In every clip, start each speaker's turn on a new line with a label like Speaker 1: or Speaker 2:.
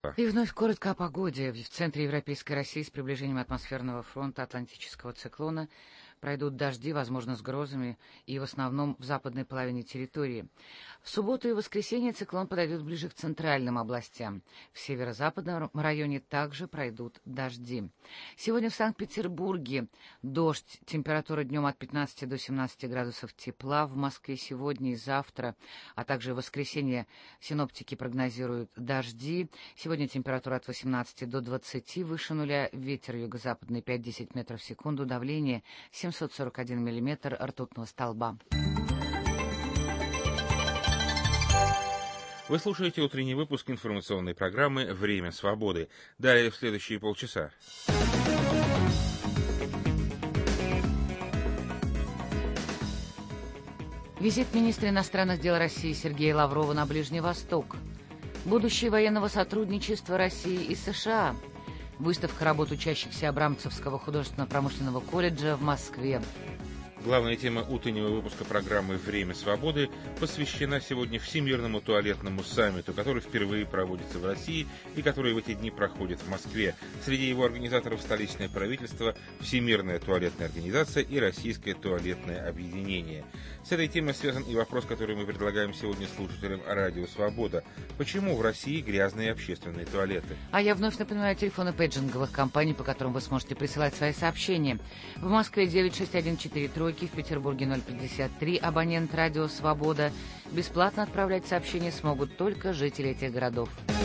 Speaker 1: Европа.
Speaker 2: И вновь коротко о погоде. В центре Европейской России с приближением атмосферного фронта Атлантического циклона пройдут дожди, возможно, с грозами, и в основном в западной половине территории. В субботу и воскресенье циклон подойдет ближе к центральным областям. В северо-западном районе также пройдут дожди. Сегодня в Санкт-Петербурге дождь, температура днем от 15 до 17 градусов тепла. В Москве сегодня и завтра, а также в воскресенье синоптики прогнозируют дожди. Сегодня температура от 18 до 20 выше нуля, ветер юго-западный 5-10 метров в секунду, давление 741 миллиметр ртутного столба.
Speaker 1: Вы слушаете утренний выпуск информационной программы «Время свободы». Далее в следующие полчаса.
Speaker 2: Визит министра иностранных дел России Сергея Лаврова на Ближний Восток. Будущее военного сотрудничества России и США. Выставка работ учащихся Абрамцевского художественно-промышленного колледжа в Москве.
Speaker 1: Главная тема утреннего выпуска программы «Время свободы» посвящена сегодня Всемирному туалетному саммиту, который впервые проводится в России и который в эти дни проходит в Москве. Среди его организаторов столичное правительство, Всемирная туалетная организация и Российское туалетное объединение. С этой темой связан и вопрос, который мы предлагаем сегодня слушателям радио «Свобода». Почему в России грязные общественные туалеты?
Speaker 2: А я вновь напоминаю телефоны пейджинговых компаний, по которым вы сможете присылать свои сообщения. В Москве 96143, в Петербурге 053, абонент радио «Свобода». Бесплатно отправлять сообщения смогут только жители этих городов.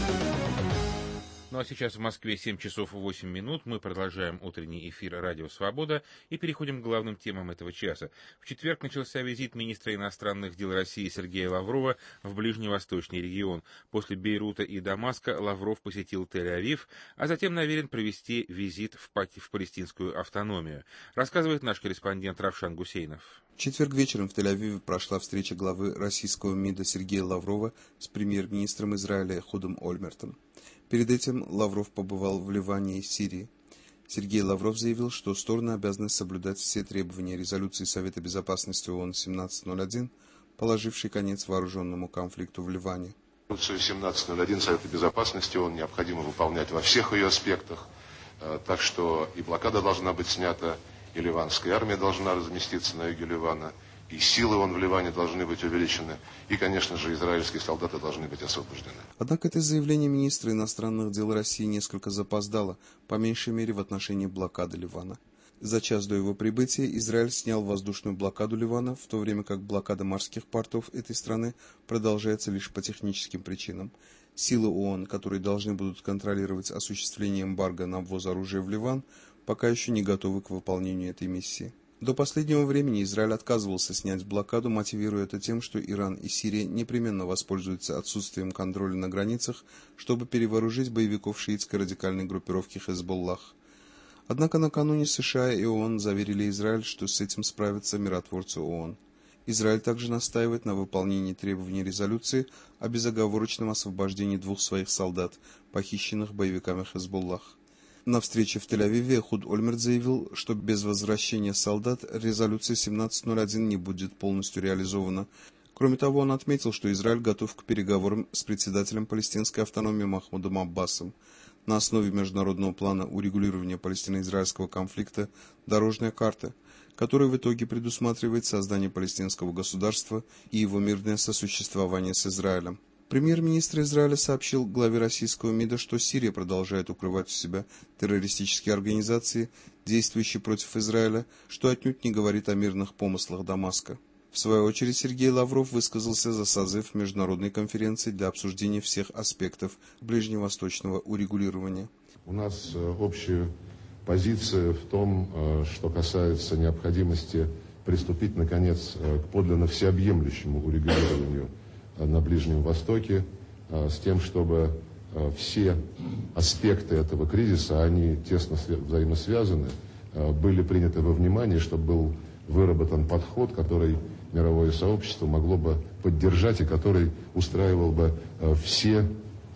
Speaker 1: Ну а сейчас в Москве 7 часов 8 минут. Мы продолжаем утренний эфир «Радио Свобода» и переходим к главным темам этого часа. В четверг начался визит министра иностранных дел России Сергея Лаврова в ближневосточный регион. После Бейрута и Дамаска Лавров посетил Тель-Авив, а затем намерен провести визит в палестинскую автономию. Рассказывает наш корреспондент Равшан Гусейнов.
Speaker 3: В четверг вечером в Тель-Авиве прошла встреча главы российского МИДа Сергея Лаврова с премьер-министром Израиля Эхудом Ольмертом. Перед этим Лавров побывал в Ливане и Сирии. Сергей Лавров заявил, что стороны обязаны соблюдать все требования резолюции Совета Безопасности ООН 1701, положившей конец вооруженному конфликту в Ливане.
Speaker 4: Резолюцию 1701 Совета Безопасности ООН необходимо выполнять во всех ее аспектах, так что и блокада должна быть снята, и ливанская армия должна разместиться на юге Ливана, и силы в Ливане должны быть увеличены, и, конечно же, израильские солдаты должны быть освобождены.
Speaker 3: Однако это заявление министра иностранных дел России несколько запоздало, по меньшей мере в отношении блокады Ливана. За час до его прибытия Израиль снял воздушную блокаду Ливана, в то время как блокада морских портов этой страны продолжается лишь по техническим причинам. Силы ООН, которые должны будут контролировать осуществление эмбарго на ввоз оружия в Ливан, пока еще не готовы к выполнению этой миссии. До последнего времени Израиль отказывался снять блокаду, мотивируя это тем, что Иран и Сирия непременно воспользуются отсутствием контроля на границах, чтобы перевооружить боевиков шиитской радикальной группировки Хезболлах. Однако накануне США и ООН заверили Израиль, что с этим справятся миротворцы ООН. Израиль также настаивает на выполнении требований резолюции о безоговорочном освобождении 2 своих солдат, похищенных боевиками Хезболлах. На встрече в Тель-Авиве Эхуд Ольмерт заявил, что без возвращения солдат резолюция 1701 не будет полностью реализована. Кроме того, он отметил, что Израиль готов к переговорам с председателем палестинской автономии Махмудом Аббасом. На основе международного плана урегулирования палестино-израильского конфликта «Дорожная карта», которая в итоге предусматривает создание палестинского государства и его мирное сосуществование с Израилем. Премьер-министр Израиля сообщил главе российского МИДа, что Сирия продолжает укрывать у себя террористические организации, действующие против Израиля, что отнюдь не говорит о мирных помыслах Дамаска. В свою очередь Сергей Лавров высказался за созыв международной конференции для обсуждения всех аспектов ближневосточного урегулирования.
Speaker 4: У нас общая позиция в том, что касается необходимости приступить, наконец, к подлинно всеобъемлющему урегулированию на Ближнем Востоке, с тем, чтобы все аспекты этого кризиса, они тесно взаимосвязаны, были приняты во внимание, чтобы был выработан подход, который мировое сообщество могло бы поддержать и который устраивал бы все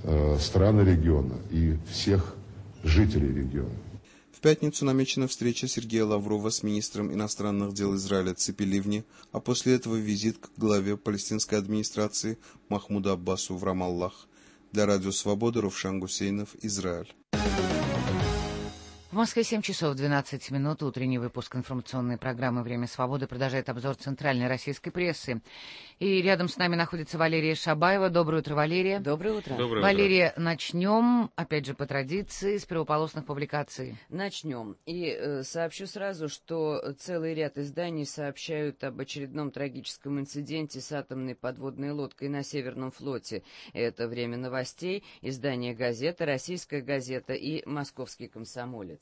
Speaker 4: страны региона и всех жителей региона.
Speaker 3: В пятницу намечена встреча Сергея Лаврова с министром иностранных дел Израиля Ципи Ливни, а после этого визит к главе палестинской администрации Махмуду Аббасу в Рамаллах. Для Радио Свобода Рувшан Гусейнов, Израиль.
Speaker 2: В Москве 7 часов 12 минут. Утренний выпуск информационной программы «Время свободы» продолжает обзор центральной российской прессы. И рядом с нами находится Валерия Шабаева. Доброе утро, Валерия.
Speaker 5: Доброе утро.
Speaker 1: Доброе
Speaker 2: Валерия, начнем, опять же, по традиции, с первополосных публикаций.
Speaker 5: Начнем. И сообщу сразу, что целый ряд изданий сообщают об очередном трагическом инциденте с атомной подводной лодкой на Северном флоте. Это «Время новостей», издание «Газета», «Российская газета» и «Московский комсомолец».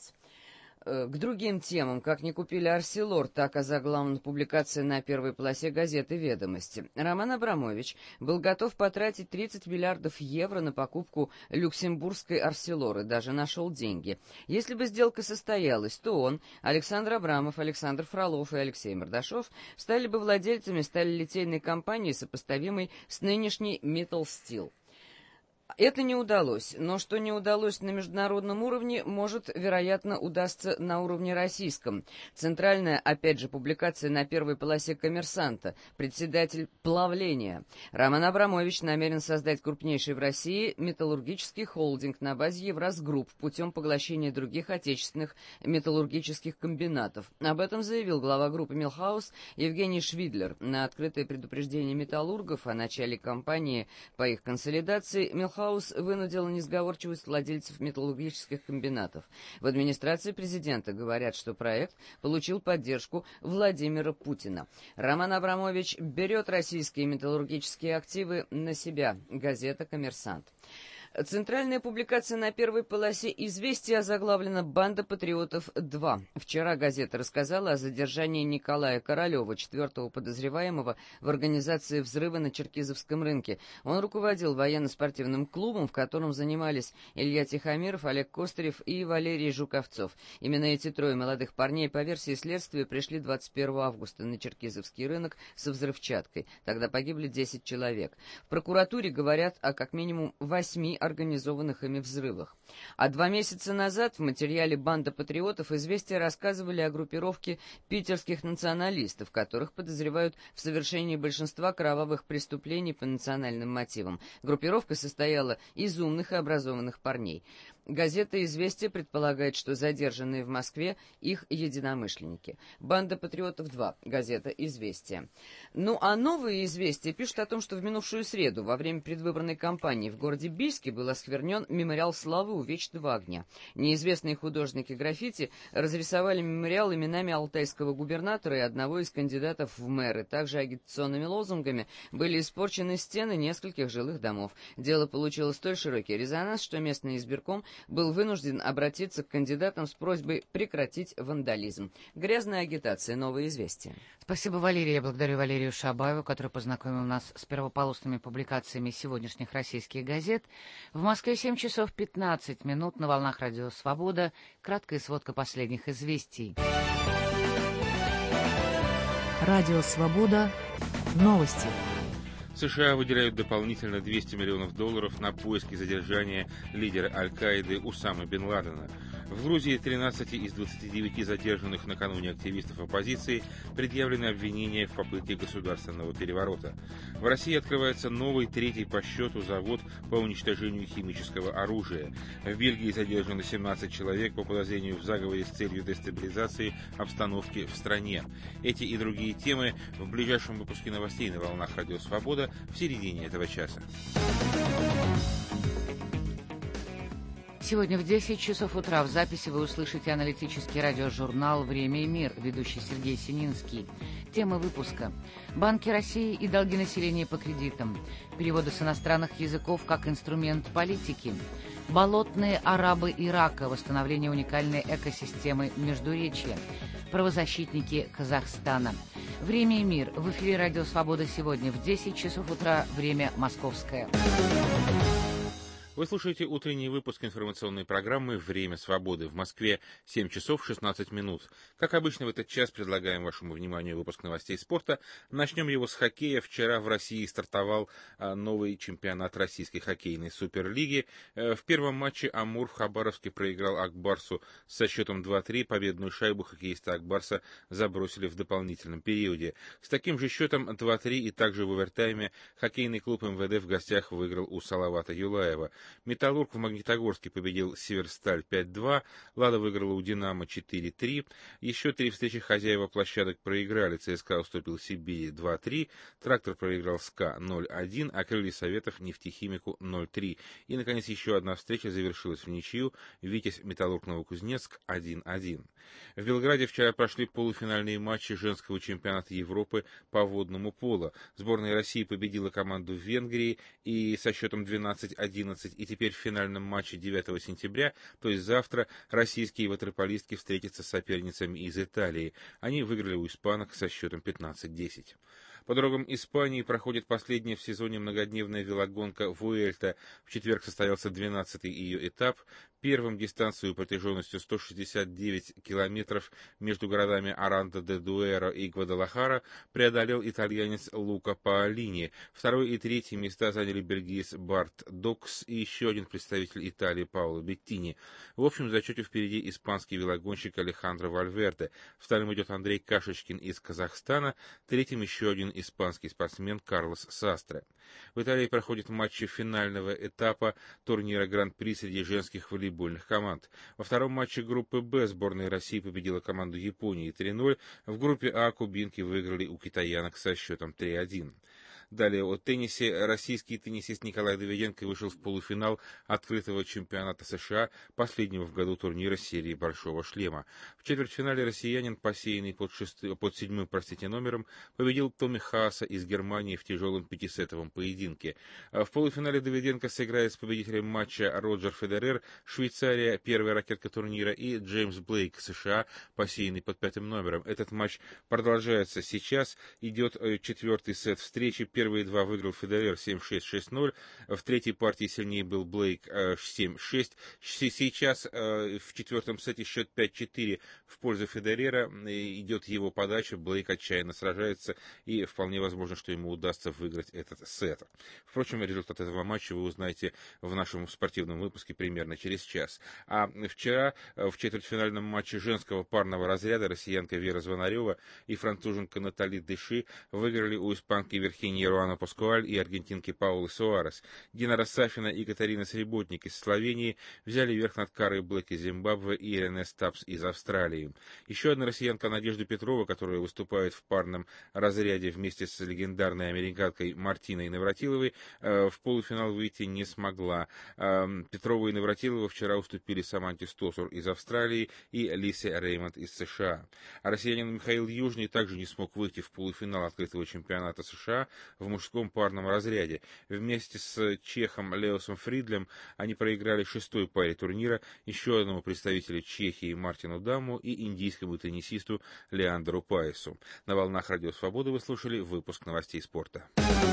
Speaker 5: К другим темам, как не купили «Арселор», так озаглавлена публикация на первой полосе газеты «Ведомости». Роман Абрамович был готов потратить 30 миллиардов евро на покупку люксембургской «Арселор» и даже нашел деньги. Если бы сделка состоялась, то он, Александр Абрамов, Александр Фролов и Алексей Мордашов стали бы владельцами сталелитейной компании, сопоставимой с нынешней «Metal Steel». Это не удалось, но что не удалось на международном уровне, может, вероятно, удастся на уровне российском. Центральная, опять же, публикация на первой полосе «Коммерсанта». Председатель плавления. Роман Абрамович намерен создать крупнейший в России металлургический холдинг на базе Евразгрупп путем поглощения других отечественных металлургических комбинатов. Об этом заявил глава группы «Милхаус» Евгений Швидлер. На открытое предупреждение металлургов о начале кампании по их консолидации Милхаус вынудила несговорчивость владельцев металлургических комбинатов. В администрации президента говорят, что проект получил поддержку Владимира Путина. Роман Абрамович берет российские металлургические активы на себя. Газета «Коммерсант». Центральная публикация на первой полосе «Известия» озаглавлена «Банда патриотов 2». Вчера газета рассказала о задержании Николая Королева, 4-го подозреваемого в организации взрыва на Черкизовском рынке. Он руководил военно-спортивным клубом, в котором занимались Илья Тихомиров, Олег Костырев и Валерий Жуковцов. Именно эти трое молодых парней, по версии следствия, пришли 21 августа на Черкизовский рынок со взрывчаткой. Тогда погибли 10 человек. В прокуратуре говорят о как минимум 8 организованных ими взрывах. А 2 месяца назад в материале «Банда патриотов» «Известия» рассказывали о группировке питерских националистов, которых подозревают в совершении большинства кровавых преступлений по национальным мотивам. Группировка состояла из умных и образованных парней. Газета «Известия» предполагает, что задержанные в Москве их единомышленники. «Банда патриотов 2», газета «Известия». Ну а новые «Известия» пишут о том, что в минувшую среду во время предвыборной кампании в городе Бийске был осквернен мемориал славы у Вечного огня. Неизвестные художники граффити разрисовали мемориал именами алтайского губернатора и одного из кандидатов в мэры. Также агитационными лозунгами были испорчены стены нескольких жилых домов. Дело получило столь широкий резонанс, что местный избирком был вынужден обратиться к кандидатам с просьбой прекратить вандализм. Грязная агитация. Новые «Известия».
Speaker 2: Спасибо, Валерия. Я благодарю Валерию Шабаеву, который познакомил нас с первополосными публикациями сегодняшних российских газет. В Москве 7 часов 15 минут на волнах Радио Свобода. Краткая сводка последних известий.
Speaker 6: Радио Свобода. Новости.
Speaker 1: США выделяют дополнительно $200 миллионов на поиски задержания лидера Аль-Каиды Усамы бен Ладена. В Грузии 13 из 29 задержанных накануне активистов оппозиции предъявлены обвинения в попытке государственного переворота. В России открывается новый, 3-й по счету завод по уничтожению химического оружия. В Бельгии задержано 17 человек по подозрению в заговоре с целью дестабилизации обстановки в стране. Эти и другие темы в ближайшем выпуске новостей на волнах Радио Свобода в середине этого часа.
Speaker 2: Сегодня в 10 часов утра в записи вы услышите аналитический радиожурнал «Время и мир», ведущий Сергей Сининский. Тема выпуска: банки России и долги населения по кредитам, переводы с иностранных языков как инструмент политики, болотные арабы Ирака, восстановление уникальной экосистемы Междуречья, правозащитники Казахстана. «Время и мир» в эфире «Радио Свобода» сегодня в 10 часов утра, время московское.
Speaker 1: Вы слушаете утренний выпуск информационной программы «Время свободы». В Москве 7 часов 16 минут. Как обычно, в этот час предлагаем вашему вниманию выпуск новостей спорта. Начнем его с хоккея. Вчера в России стартовал новый чемпионат Российской хоккейной суперлиги. В первом матче Амур в Хабаровске проиграл Акбарсу со счетом 2-3. Победную шайбу хоккеисты Акбарса забросили в дополнительном периоде. С таким же счетом 2-3 и также в овертайме хоккейный клуб МВД в гостях выиграл у Салавата Юлаева. «Металлург» в Магнитогорске победил «Северсталь» 5-2, «Лада» выиграла у «Динамо» 4-3. Еще 3 встречи хозяева площадок проиграли. ЦСКА уступил Сибири 2-3, «Трактор» проиграл «СКА» 0-1, а «Крылья Советов» «Нефтехимику» 0-3. И, наконец, еще одна встреча завершилась в ничью. «Витязь» Металлург Новокузнецк 1-1. В Белграде вчера прошли полуфинальные матчи женского чемпионата Европы по водному поло. Сборная России победила команду в Венгрии и со счетом 12-11. И теперь в финальном матче 9 сентября, то есть завтра, российские ватерполистки встретятся с соперницами из Италии. Они выиграли у испанок со счетом 15-10. По дорогам Испании проходит последняя в сезоне многодневная велогонка Вуэльта. В четверг состоялся 12-й ее этап. Первым дистанцию протяженностью 169 километров между городами Аранда-де-Дуэро и Гвадалахара преодолел итальянец Лука Паолини. Второй и третий места заняли бельгиец Барт Докс и еще один представитель Италии Паоло Беттини. В общем зачете впереди испанский велогонщик Алехандро Вальверде. Вторым идет Андрей Кашечкин из Казахстана. Третьим еще один испанский спортсмен Карлос Састре. В Италии проходят матчи финального этапа турнира Гран-при среди женских волейбольных команд. Во втором матче группы «Б» сборная России победила команду Японии 3-0. В группе А кубинки выиграли у китаянок со счетом 3-1. Далее о теннисе. Российский теннисист Николай Давиденко вышел в полуфинал открытого чемпионата США, последнего в году турнира серии «Большого шлема». В четвертьфинале россиянин, посеянный под 7-м номером, победил Томми Хааса из Германии в тяжелом пятисетовом поединке. В полуфинале Давиденко сыграет с победителем матча Роджер Федерер, Швейцария, первая ракетка турнира, и Джеймс Блейк, США, посеянный под 5-м номером. Этот матч продолжается сейчас. Идет четвертый сет встречи. Первые два выиграл Федерер 7-6, 6-0. В третьей партии сильнее был Блейк 7-6. Сейчас в четвертом сете счет 5-4 в пользу Федерера. Идет его подача. Блейк отчаянно сражается, и вполне возможно, что ему удастся выиграть этот сет. Впрочем, результат этого матча вы узнаете в нашем спортивном выпуске примерно через час. А вчера в четвертьфинальном матче женского парного разряда россиянка Вера Звонарева и француженка Натали Деши выиграли у испанки Верхиньи Руана Паскуаль и аргентинки Паулы Суарес. Динара Сафина и Катарина Среботник из Словении взяли верх над Карой Блэк из Зимбабве и Рене Стапс из Австралии. Еще одна россиянка Надежда Петрова, которая выступает в парном разряде вместе с легендарной американкой Мартиной Навратиловой, в полуфинал выйти не смогла. Петрова и Навратилова вчера уступили Саманте Стосур из Австралии и Лисе Реймонд из США. А россиянин Михаил Южный также не смог выйти в полуфинал открытого чемпионата США в мужском парном разряде. Вместе с чехом Леосом Фридлем они проиграли шестой паре турнира еще одному представителю Чехии Мартину Даму и индийскому теннисисту Леандеру Паесу. На волнах Радио Свобода вы слушали выпуск новостей спорта.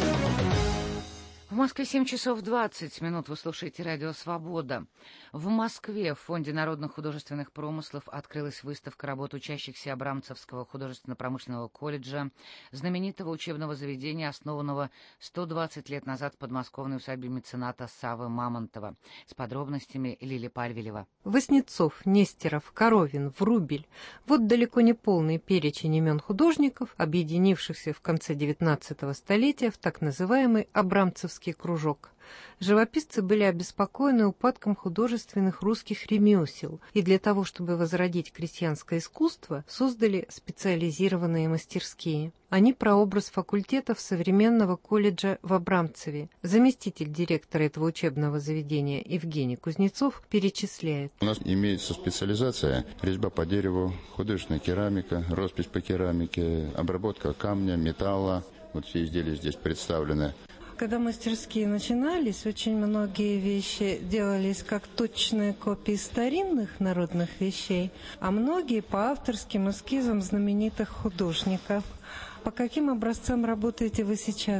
Speaker 2: В Москве 7 часов 20 минут. Вы слушаете «Радио Свобода». В Москве в Фонде народных художественных промыслов открылась выставка работ учащихся Абрамцевского художественно-промышленного колледжа, знаменитого учебного заведения, основанного 120 лет назад в подмосковной усадьбе мецената Саввы Мамонтова. С подробностями Лили Пальвелева.
Speaker 7: Васнецов, Нестеров, Коровин, Врубель. Вот далеко не полный перечень имен художников, объединившихся в конце XIX столетия в так называемый Абрамцевский кружок. Живописцы были обеспокоены упадком художественных русских ремесел и для того, чтобы возродить крестьянское искусство, создали специализированные мастерские. Они прообраз факультетов современного колледжа в Абрамцеве. Заместитель директора этого учебного заведения Евгений Кузнецов перечисляет.
Speaker 8: У нас имеется специализация: резьба по дереву, художественная керамика, роспись по керамике, обработка камня, металла. Вот все изделия здесь представлены.
Speaker 7: Когда мастерские начинались, очень многие вещи делались как точные копии старинных народных вещей, а многие по авторским эскизам знаменитых художников. По каким образцам работаете вы сейчас?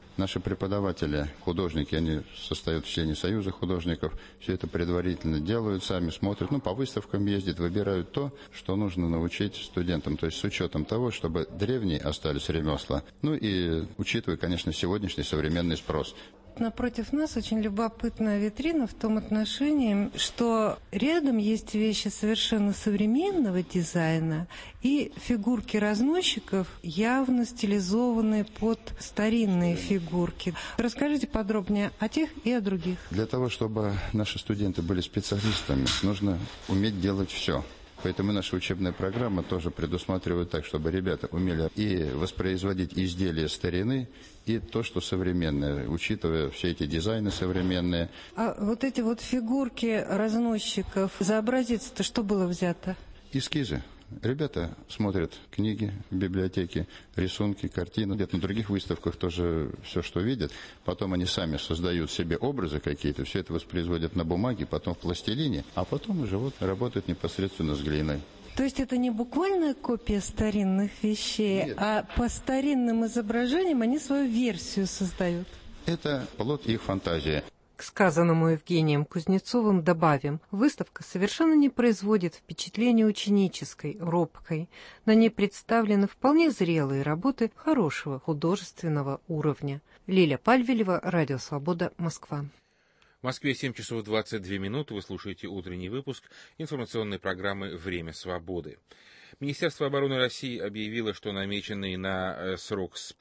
Speaker 8: Наши преподаватели, художники, они состоят в члене Союза художников, все это предварительно делают, сами смотрят, по выставкам ездят, выбирают то, что нужно научить студентам, то есть с учетом того, чтобы древние остались ремесла, и учитывая, конечно, сегодняшний современный спрос.
Speaker 7: Напротив нас очень любопытная витрина в том отношении, что рядом есть вещи совершенно современного дизайна и фигурки разносчиков, явно стилизованные под старинные фигурки. Расскажите подробнее о тех и о других.
Speaker 8: Для того, чтобы наши студенты были специалистами, нужно уметь делать все. Поэтому наша учебная программа тоже предусматривает так, чтобы ребята умели и воспроизводить изделия старины, и то, что современное, учитывая все эти дизайны современные.
Speaker 7: А вот эти фигурки разносчиков, за образец-то что было взято?
Speaker 8: Эскизы. Ребята смотрят книги в библиотеке, рисунки, картины. Где-то на других выставках тоже все, что видят. Потом они сами создают себе образы какие-то, все это воспроизводят на бумаге, потом в пластилине, а потом уже работают непосредственно с глиной.
Speaker 7: То есть это не буквальная копия старинных вещей,
Speaker 8: Нет.
Speaker 7: А по старинным изображениям они свою версию создают?
Speaker 8: Это плод их фантазии.
Speaker 7: К сказанному Евгением Кузнецовым добавим, выставка совершенно не производит впечатления ученической, робкой. На ней представлены вполне зрелые работы хорошего художественного уровня. Лиля Пальвелева, Радио Свобода, Москва.
Speaker 1: В Москве 7 часов 22 минуты. Вы слушаете утренний выпуск информационной программы «Время свободы». Министерство обороны России объявило, что намеченные на срок с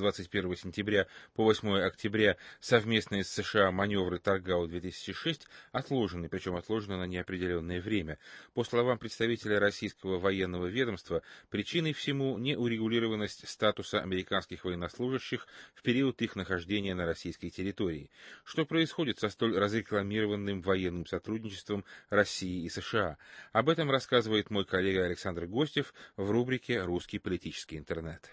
Speaker 1: 21 сентября по 8 октября совместные с США маневры Таргау-2006 отложены, причем отложены на неопределенное время. По словам представителя российского военного ведомства, причиной всему неурегулированность статуса американских военнослужащих в период их нахождения на российской территории. Что происходит со столь разрекламированным военным сотрудничеством России и США? Об этом рассказывает мой коллега Александр Гостев в рубрике «Русский политический интернет».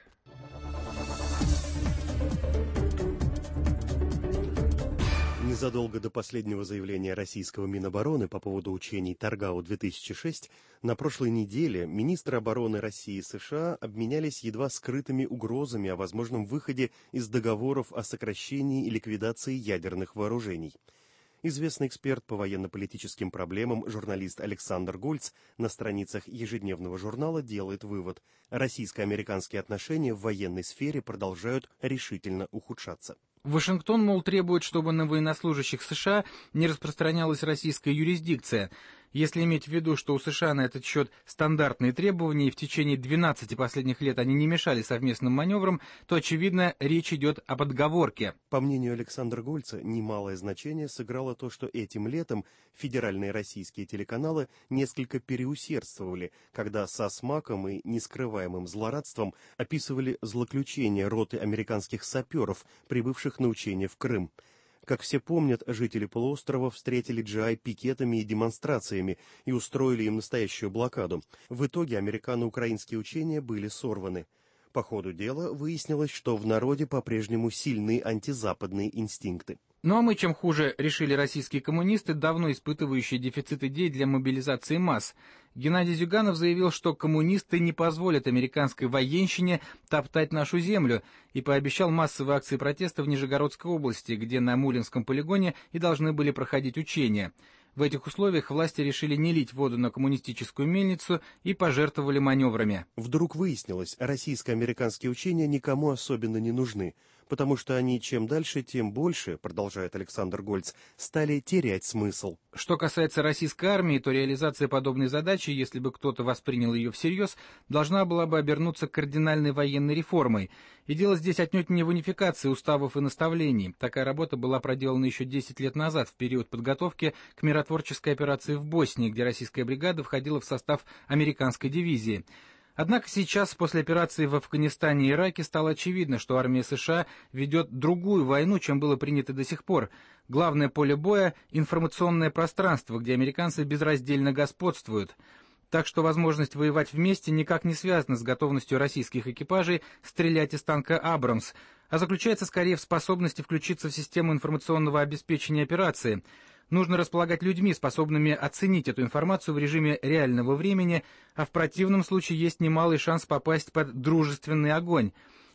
Speaker 9: Незадолго до последнего заявления российского Минобороны по поводу учений Таргау-2006 на прошлой неделе министры обороны России и США обменялись едва скрытыми угрозами о возможном выходе из договоров о сокращении и ликвидации ядерных вооружений. Известный эксперт по военно-политическим проблемам журналист Александр Гольц на страницах ежедневного журнала делает вывод: российско-американские отношения в военной сфере продолжают решительно ухудшаться.
Speaker 10: Вашингтон, мол, требует, чтобы на военнослужащих США не распространялась российская юрисдикция. Если иметь в виду, что у США на этот счет стандартные требования, и в течение 12 последних лет они не мешали совместным маневрам, то, очевидно, речь идет об отговорке.
Speaker 9: По мнению Александра Гольца, немалое значение сыграло то, что этим летом федеральные российские телеканалы несколько переусердствовали, когда со смаком и нескрываемым злорадством описывали злоключения роты американских саперов, прибывших на учения в Крым. Как все помнят, жители полуострова встретили GI пикетами и демонстрациями и устроили им настоящую блокаду. В итоге американо-украинские учения были сорваны. По ходу дела выяснилось, что в народе по-прежнему сильны антизападные инстинкты.
Speaker 10: Ну а мы, чем хуже, решили российские коммунисты, давно испытывающие дефицит идей для мобилизации масс. Геннадий Зюганов заявил, что коммунисты не позволят американской военщине топтать нашу землю, и пообещал массовые акции протеста в Нижегородской области, где на Мулинском полигоне и должны были проходить учения. В этих условиях власти решили не лить воду на коммунистическую мельницу и пожертвовали маневрами.
Speaker 9: Вдруг выяснилось, российско-американские учения никому особенно не нужны, потому что они чем дальше, тем больше, продолжает Александр Гольц, стали терять смысл.
Speaker 10: Что касается российской армии, то реализация подобной задачи, если бы кто-то воспринял ее всерьез, должна была бы обернуться кардинальной военной реформой. И дело здесь отнюдь не в унификации уставов и наставлений. Такая работа была проделана еще 10 лет назад, в период подготовки к миротворческой операции в Боснии, где российская бригада входила в состав американской дивизии. Однако сейчас, после операции в Афганистане и Ираке, стало очевидно, что армия США ведет другую войну, чем было принято до сих пор. Главное поле боя — информационное пространство, где американцы безраздельно господствуют. Так что возможность воевать вместе никак не связана с готовностью российских экипажей стрелять из танка «Абрамс», а заключается скорее в способности включиться в систему информационного обеспечения операции. Нужно располагать людьми, способными оценить эту информацию в режиме реального времени, а в противном случае есть немалый шанс попасть под дружественный огонь.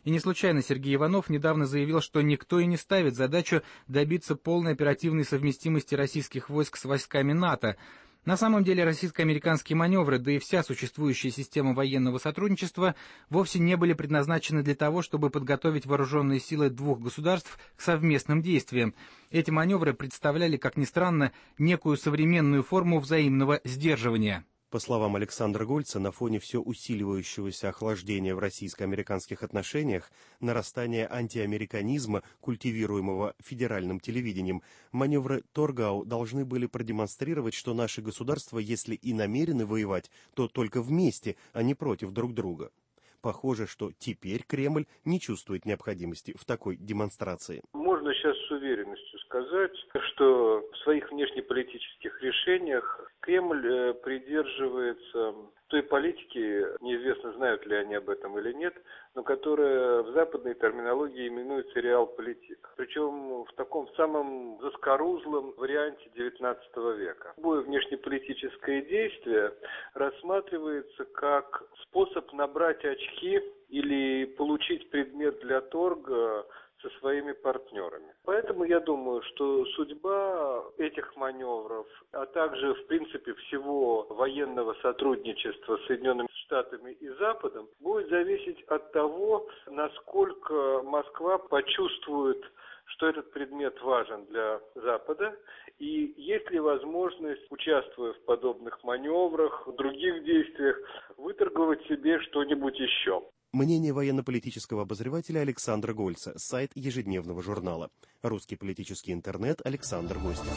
Speaker 10: И не случайно Сергей Иванов недавно заявил, что никто и не ставит задачу добиться полной оперативной совместимости российских войск с войсками НАТО. На самом деле российско-американские маневры, да и вся существующая система военного сотрудничества вовсе не были предназначены для того, чтобы подготовить вооруженные силы двух государств к совместным действиям. Эти маневры представляли, как ни странно, некую современную форму взаимного сдерживания.
Speaker 9: По словам Александра Гольца, на фоне все усиливающегося охлаждения в российско-американских отношениях, нарастания антиамериканизма, культивируемого федеральным телевидением, маневры Торгау должны были продемонстрировать, что наши государства, если и намерены воевать, то только вместе, а не против друг друга. Похоже, что теперь Кремль не чувствует необходимости в такой демонстрации.
Speaker 11: Можно сейчас с уверенностью сказать, что в своих внешнеполитических решениях Кремль придерживается той политики, неизвестно, знают ли они об этом или нет, но которая в западной терминологии именуется реалполитик. Причем в таком самом заскорузлом варианте XIX века. Любое внешнеполитическое действие рассматривается как способ набрать очки или получить предмет для торга со своими партнерами. Поэтому я думаю, что судьба этих маневров, а также, в принципе, всего военного сотрудничества с Соединенными Штатами и Западом будет зависеть от того, насколько Москва почувствует, что этот предмет важен для Запада, и есть ли возможность, участвуя в подобных маневрах, в других действиях, выторговать себе что-нибудь еще.
Speaker 9: Мнение военно-политического обозревателя Александра Гольца, сайт ежедневного журнала. Русский политический интернет, Александр Гостев.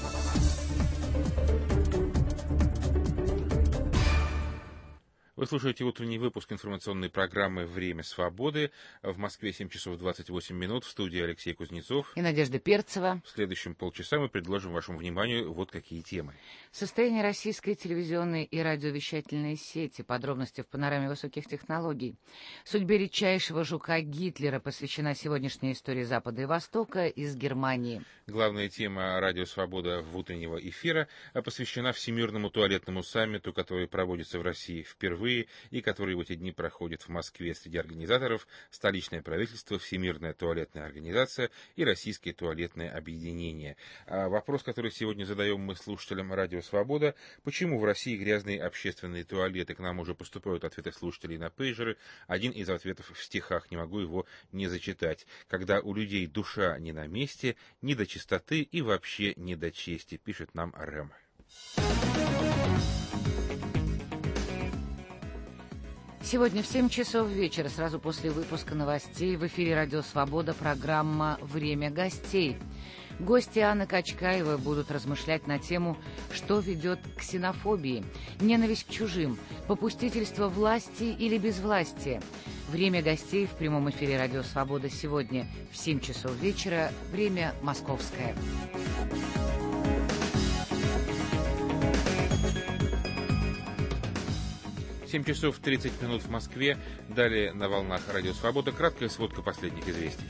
Speaker 1: Вы слушаете утренний выпуск информационной программы «Время свободы». В Москве 7 часов 28 минут. В студии Алексей Кузнецов
Speaker 2: и Надежда Перцева.
Speaker 1: В следующем полчаса мы предложим вашему вниманию вот какие темы.
Speaker 2: Состояние российской телевизионной и радиовещательной сети. Подробности в панораме высоких технологий. Судьбе редчайшего жука Гитлера посвящена сегодняшняя история Запада и Востока из Германии.
Speaker 1: Главная тема «Радио Свобода» в утреннего эфира посвящена Всемирному туалетному саммиту, который проводится в России впервые и который в эти дни проходит в Москве. Среди организаторов столичное правительство, Всемирная туалетная организация и Российское туалетное объединение. Вопрос, который сегодня задаем мы слушателям «Радио Свобода», почему в России грязные общественные туалеты? К нам уже поступают ответы слушателей на пейджеры. Один из ответов в стихах, не могу его не зачитать. Когда у людей душа не на месте, не до чистоты и вообще не до чести, пишет нам Рэм.
Speaker 2: Сегодня в 7 часов вечера, сразу после выпуска новостей, в эфире «Радио Свобода» программа «Время гостей». Гости Анны Качкаевой будут размышлять на тему, что ведет к ксенофобии, ненависть к чужим, попустительство власти или безвластие. Время гостей в прямом эфире «Радио Свобода» сегодня в 7 часов вечера, время московское.
Speaker 1: 7 часов 30 минут в Москве. Далее на волнах «Радио Свобода» краткая сводка последних известий.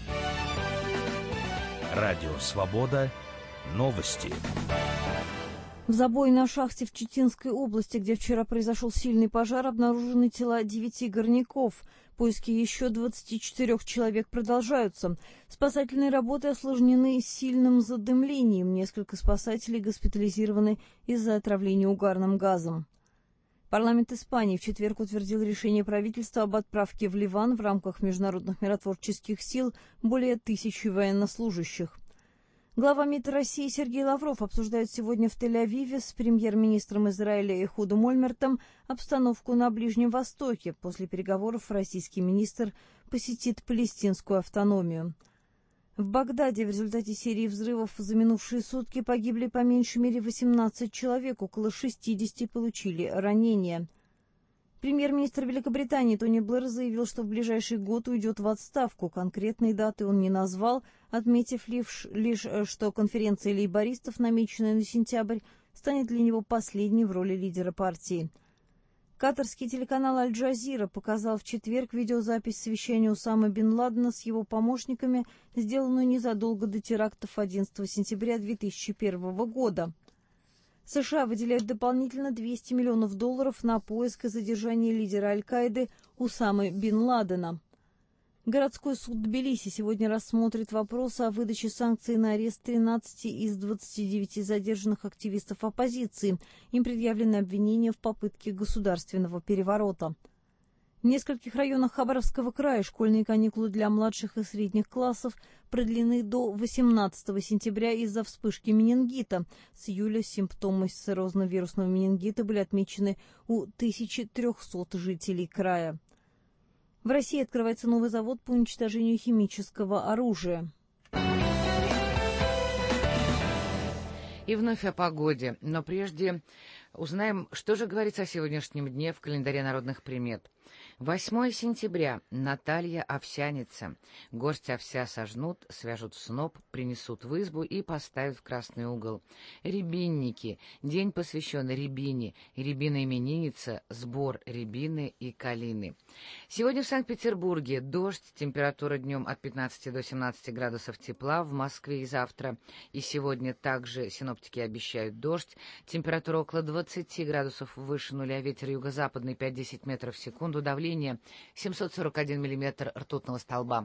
Speaker 12: «Радио Свобода». Новости.
Speaker 13: В забойной шахте в Читинской области, где вчера произошел сильный пожар, обнаружены тела 9 горняков. Поиски еще 24 человек продолжаются. Спасательные работы осложнены сильным задымлением. Несколько спасателей госпитализированы из-за отравления угарным газом. Парламент Испании в четверг утвердил решение правительства об отправке в Ливан в рамках международных миротворческих сил более 1000 военнослужащих. Глава МИД России Сергей Лавров обсуждает сегодня в Тель-Авиве с премьер-министром Израиля Эхудом Ольмертом обстановку на Ближнем Востоке. После переговоров российский министр посетит палестинскую автономию. В Багдаде в результате серии взрывов за минувшие сутки погибли по меньшей мере 18 человек, около 60 получили ранения. Премьер-министр Великобритании Тони Блэр заявил, что в ближайший год уйдет в отставку. Конкретной даты он не назвал, отметив лишь, что конференция лейбористов, намеченная на сентябрь, станет для него последней в роли лидера партии. Катарский телеканал «Аль-Джазира» показал в четверг видеозапись совещания Усамы бен Ладена с его помощниками, сделанную незадолго до терактов 11 сентября 2001 года. США выделяют дополнительно $200 миллионов на поиск и задержание лидера Аль-Каиды Усамы бен Ладена. Городской суд Тбилиси сегодня рассмотрит вопрос о выдаче санкций на арест 13 из 29 задержанных активистов оппозиции. Им предъявлены обвинения в попытке государственного переворота. В нескольких районах Хабаровского края школьные каникулы для младших и средних классов продлены до 18 сентября из-за вспышки менингита. С июля симптомы циррозно-вирусного менингита были отмечены у 1300 жителей края. В России открывается новый завод по уничтожению химического оружия.
Speaker 2: И вновь о погоде. Но прежде узнаем, что же говорится о сегодняшнем дне в календаре народных примет. 8 сентября. Наталья Овсяница. Горсть овся сожнут, свяжут в сноп, принесут в избу и поставят в красный угол. Рябинники. День посвящен рябине. Рябина-именинница, сбор рябины и калины. Сегодня в Санкт-Петербурге дождь, температура днем от 15 до 17 градусов тепла, в Москве и завтра. И сегодня также синоптики обещают дождь, температура около 20 градусов выше нуля, ветер юго-западный 5-10 метров в секунду, давление 741 миллиметр ртутного столба.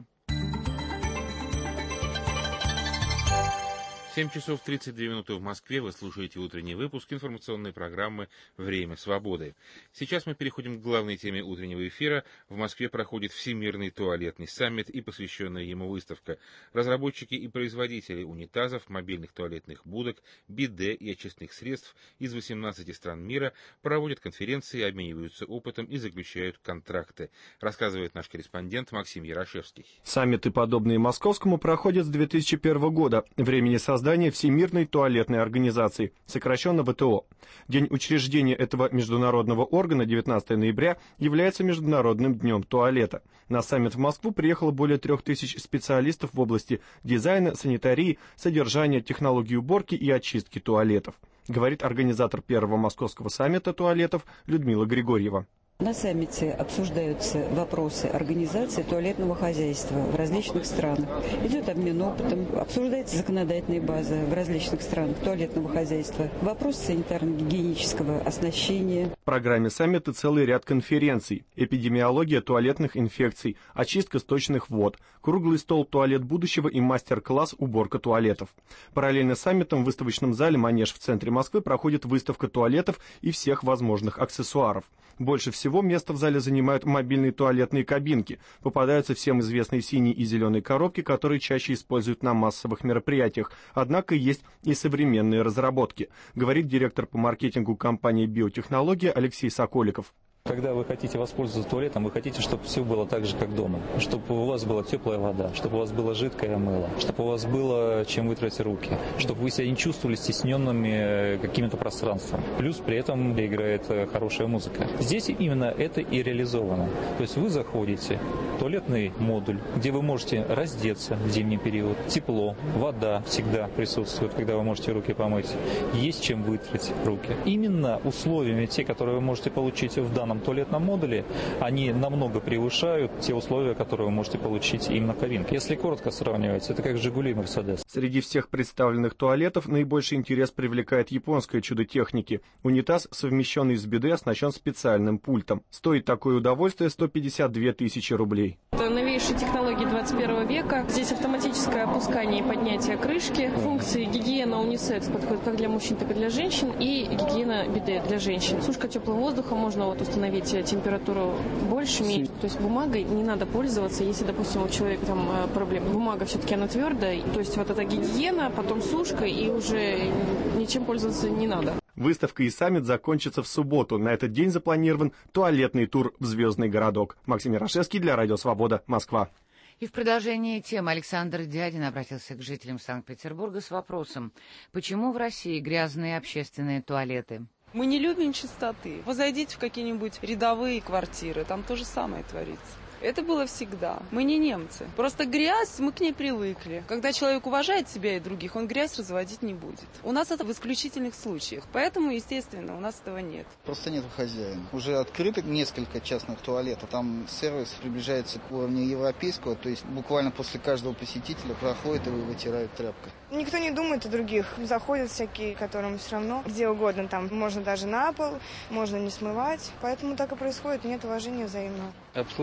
Speaker 1: 7 часов 32 минуты в Москве. Вы слушаете утренний выпуск информационной программы «Время свободы». Сейчас мы переходим к главной теме утреннего эфира. В Москве проходит Всемирный туалетный саммит и посвященная ему выставка. Разработчики и производители унитазов, мобильных туалетных будок, биде и очистных средств из 18 стран мира проводят конференции, обмениваются опытом и заключают контракты, рассказывает наш корреспондент Максим Ярошевский.
Speaker 14: Саммиты, подобные московскому, проходят с 2001 года, времени создания Всемирной туалетной организации, сокращенно ВТО. День учреждения этого международного органа, 19 ноября, является Международным днем туалета. На саммит в Москву приехало более 3000 специалистов в области дизайна, санитарии, содержания, технологий уборки и очистки туалетов, говорит организатор первого московского саммита туалетов Людмила Григорьева.
Speaker 15: На саммите обсуждаются вопросы организации туалетного хозяйства в различных странах. Идет обмен опытом, обсуждается законодательная база в различных странах туалетного хозяйства, вопросы санитарно-гигиенического оснащения.
Speaker 14: В программе саммита целый ряд конференций: эпидемиология туалетных инфекций, очистка сточных вод, круглый стол «Туалет будущего» и мастер-класс «Уборка туалетов». Параллельно с саммитом в выставочном зале «Манеж» в центре Москвы проходит выставка туалетов и всех возможных аксессуаров. Больше всего места в зале занимают мобильные туалетные кабинки. Попадаются всем известные синие и зеленые коробки, которые чаще используют на массовых мероприятиях. Однако есть и современные разработки, говорит директор по маркетингу компании «Биотехнология» Алексей Соколиков.
Speaker 16: Когда вы хотите воспользоваться туалетом, вы хотите, чтобы все было так же, как дома. Чтобы у вас была теплая вода, чтобы у вас было жидкое мыло, чтобы у вас было чем вытрать руки, чтобы вы себя не чувствовали стесненными каким-то пространством. Плюс при этом играет хорошая музыка. Здесь именно это и реализовано. То есть вы заходите в туалетный модуль, где вы можете раздеться в зимний период, тепло, вода всегда присутствует, когда вы можете руки помыть, есть чем вытрать руки. Именно условиями, те, которые вы можете получить в данном туалетном модуле, они намного превышают те условия, которые вы можете получить именно в кабинке. Если коротко сравнивать, это как «Жигули» и «Мерседес».
Speaker 14: Среди всех представленных туалетов наибольший интерес привлекает японское чудо техники. Унитаз, совмещенный с биде, оснащен специальным пультом. Стоит такое удовольствие 152 тысячи рублей.
Speaker 17: Это новейшие технологии 21 века. Здесь автоматическое опускание и поднятие крышки. Функции гигиена унисекс подходят как для мужчин, так и для женщин. И гигиена биде для женщин. Сушка теплым воздухом, можно установить температуру больше, меньше. То есть бумагой не надо пользоваться, если, допустим, у человека там проблемы. Бумага все-таки она твердая. То есть вот эта гигиена, потом сушка, и уже ничем пользоваться не надо.
Speaker 14: Выставка и саммит закончатся в субботу. На этот день запланирован туалетный тур в Звездный городок. Максим Ярошевский для Радио Свобода, Москва.
Speaker 2: И в продолжении темы Александр Дядин обратился к жителям Санкт-Петербурга с вопросом: почему в России грязные общественные туалеты?
Speaker 18: Мы не любим чистоты. Вы зайдите в какие-нибудь рядовые квартиры, там то же самое творится. Это было всегда. Мы не немцы. Просто грязь, мы к ней привыкли. Когда человек уважает себя и других, он грязь разводить не будет. У нас это в исключительных случаях. Поэтому, естественно, у нас этого нет.
Speaker 19: Просто нет хозяина. Уже открыто несколько частных туалетов. Там сервис приближается к уровню европейского. То есть буквально после каждого посетителя проходит и вытирают тряпкой.
Speaker 20: Никто не думает о других. Заходят всякие, которым все равно где угодно. Там можно даже на пол, можно не смывать. Поэтому так и происходит. Нет уважения взаимного.
Speaker 21: Обслуживающий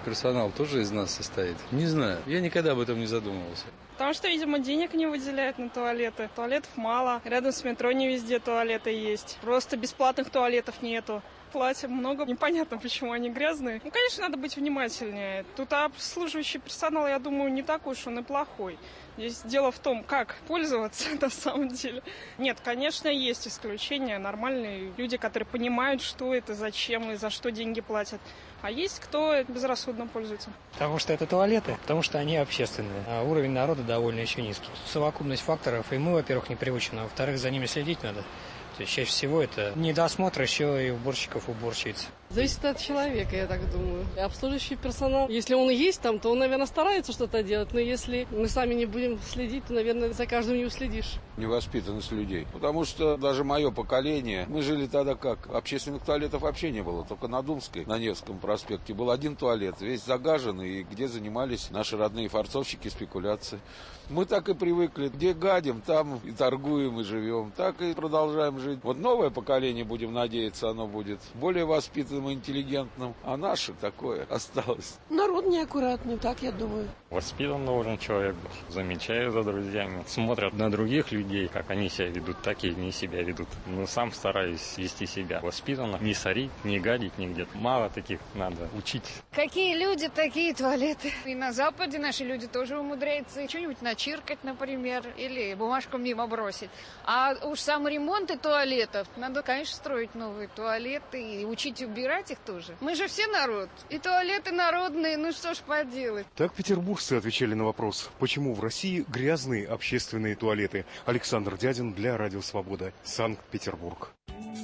Speaker 21: персонал тоже из нас состоит? Не знаю, я никогда об этом не задумывался.
Speaker 17: Потому что, видимо, денег не выделяют на туалеты. Туалетов мало. Рядом с метро не везде туалеты есть. Просто бесплатных туалетов нету. Платим много. Непонятно, почему они грязные. Конечно, надо быть внимательнее. Тут обслуживающий персонал, я думаю, не такой уж он и плохой. Здесь дело в том, как пользоваться на самом деле. Нет, конечно, есть исключения. Нормальные люди, которые понимают, что это, зачем и за что деньги платят. А есть кто безрассудно пользуется.
Speaker 22: Потому что это туалеты, потому что они общественные. А уровень народа довольно еще низкий. Совокупность факторов, и мы, во-первых, не приучены, а во-вторых, за ними следить надо. То есть чаще всего это недосмотр еще и уборщиков, уборщиц.
Speaker 23: Зависит от человека, я так думаю. Обслуживающий персонал, если он есть там, то он, наверное, старается что-то делать. Но если мы сами не будем следить, то, наверное, за каждым не уследишь.
Speaker 24: Невоспитанность людей. Потому что даже мое поколение, мы жили тогда как? Общественных туалетов вообще не было. Только на Думской, на Невском проспекте был один туалет, весь загаженный, и где занимались наши родные форцовщики спекуляции. Мы так и привыкли. Где гадим, там и торгуем, и живем. Так и продолжаем жить. Вот новое поколение, будем надеяться, оно будет более воспитанным и интеллигентным. А наше такое осталось.
Speaker 23: Народ неаккуратный, так я думаю.
Speaker 25: Воспитан должен человек быть. Замечаю за друзьями. Смотрят на других людей, как они себя ведут, так и они себя ведут. Но сам стараюсь вести себя воспитанно. Не сорить, не гадить нигде. Мало таких надо учить.
Speaker 26: Какие люди, такие туалеты. И на Западе наши люди тоже умудряются что-нибудь начиркать, например, или бумажку мимо бросить. А уж сам ремонт и туалетов. Надо, конечно, строить новые туалеты и учить убирать их тоже. Мы же все народ. И туалеты народные, ну что ж поделать.
Speaker 9: Так петербуржцы отвечали на вопрос, почему в России грязные общественные туалеты. Александр Дядин для Радио Свобода, Санкт-Петербург.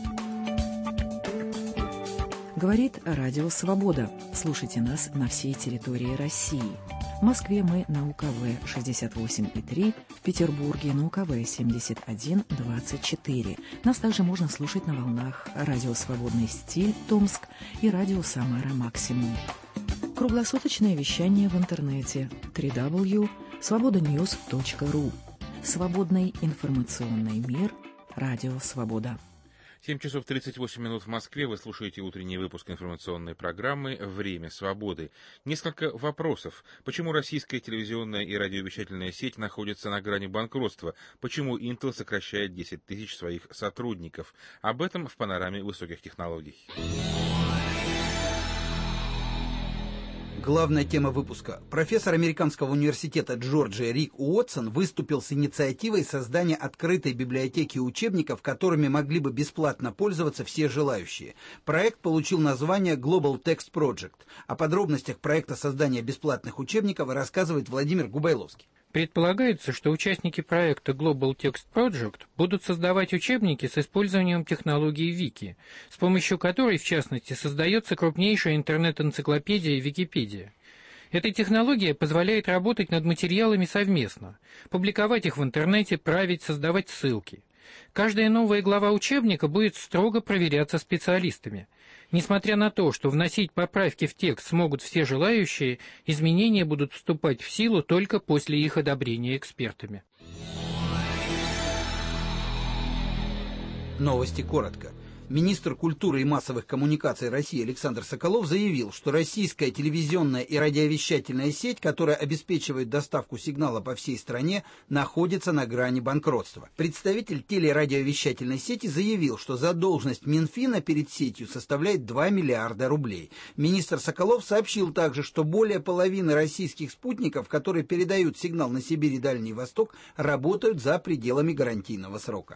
Speaker 6: Говорит Радио Свобода. Слушайте нас на всей территории России. В Москве мы на УКВ 68,3, в Петербурге на УКВ 71,24. Нас также можно слушать на волнах Радио Свободный стиль Томск и Радио Самара Максимум. Круглосуточное вещание в интернете www.svobodanews.ru. Свободный информационный мир. Радио Свобода.
Speaker 1: 7 часов 38 минут в Москве. Вы слушаете утренний выпуск информационной программы «Время свободы». Несколько вопросов. Почему российская телевизионная и радиовещательная сеть находится на грани банкротства? Почему Intel сокращает 10 тысяч своих сотрудников? Об этом в панораме высоких технологий.
Speaker 27: Главная тема выпуска. Профессор американского университета Джорджия Рик Уотсон выступил с инициативой создания открытой библиотеки учебников, которыми могли бы бесплатно пользоваться все желающие. Проект получил название Global Text Project. О подробностях проекта создания бесплатных учебников рассказывает Владимир Губайловский.
Speaker 28: Предполагается, что участники проекта Global Text Project будут создавать учебники с использованием технологии Вики, с помощью которой, в частности, создается крупнейшая интернет-энциклопедия Википедия. Эта технология позволяет работать над материалами совместно, публиковать их в интернете, править, создавать ссылки. Каждая новая глава учебника будет строго проверяться специалистами. Несмотря на то, что вносить поправки в текст смогут все желающие, изменения будут вступать в силу только после их одобрения экспертами.
Speaker 27: Новости коротко. Министр культуры и массовых коммуникаций России Александр Соколов заявил, что российская телевизионная и радиовещательная сеть, которая обеспечивает доставку сигнала по всей стране, находится на грани банкротства. Представитель телерадиовещательной сети заявил, что задолженность Минфина перед сетью составляет 2 миллиарда рублей. Министр Соколов сообщил также, что более половины российских спутников, которые передают сигнал на Сибирь и Дальний Восток, работают за пределами гарантийного срока.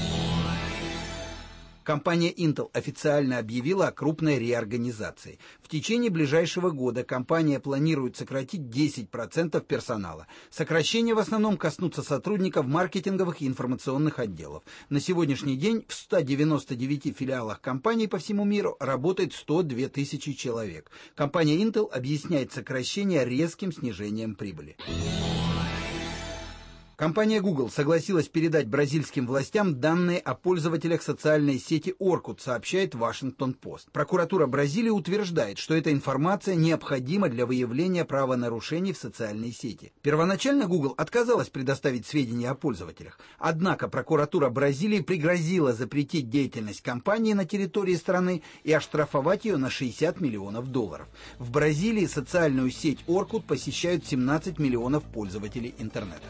Speaker 27: Компания Intel официально объявила о крупной реорганизации. В течение ближайшего года компания планирует сократить 10% персонала. Сокращения в основном коснутся сотрудников маркетинговых и информационных отделов. На сегодняшний день в 199 филиалах компании по всему миру работает 102 тысячи человек. Компания Intel объясняет сокращение резким снижением прибыли. Компания Google согласилась передать бразильским властям данные о пользователях социальной сети Orkut, сообщает Washington-Post. Прокуратура Бразилии утверждает, что эта информация необходима для выявления правонарушений в социальной сети. Первоначально Google отказалась предоставить сведения о пользователях. Однако прокуратура Бразилии пригрозила запретить деятельность компании на территории страны и оштрафовать ее на $60 миллионов. В Бразилии социальную сеть Orkut посещают 17 миллионов пользователей интернета.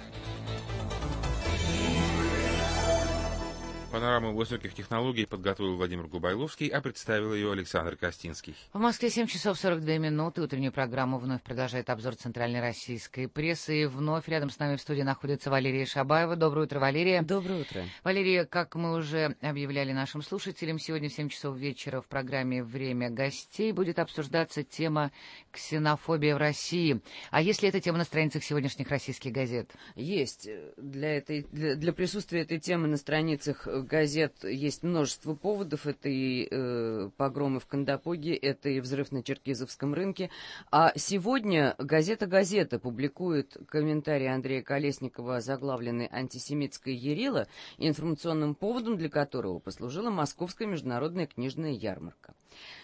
Speaker 1: Панораму высоких технологий подготовил Владимир Губайловский, а представил ее Александр Костинский.
Speaker 2: В Москве 7 часов 42 минуты. Утреннюю программу вновь продолжает обзор центральной российской прессы. И вновь рядом с нами в студии находится Валерия Шабаева. Доброе утро, Валерия.
Speaker 3: Доброе утро.
Speaker 2: Валерия, как мы уже объявляли нашим слушателям, сегодня в 7 часов вечера в программе «Время гостей» будет обсуждаться тема «Ксенофобия в России». А есть ли эта тема на страницах сегодняшних российских газет?
Speaker 3: Есть. Для присутствия этой темы на страницах газет есть множество поводов. Это и погромы в Кандапоге, это и взрыв на Черкизовском рынке. А сегодня газета публикует комментарий Андрея Колесникова, заглавленный «Антисемитская ярила», информационным поводом для которого послужила Московская международная книжная ярмарка.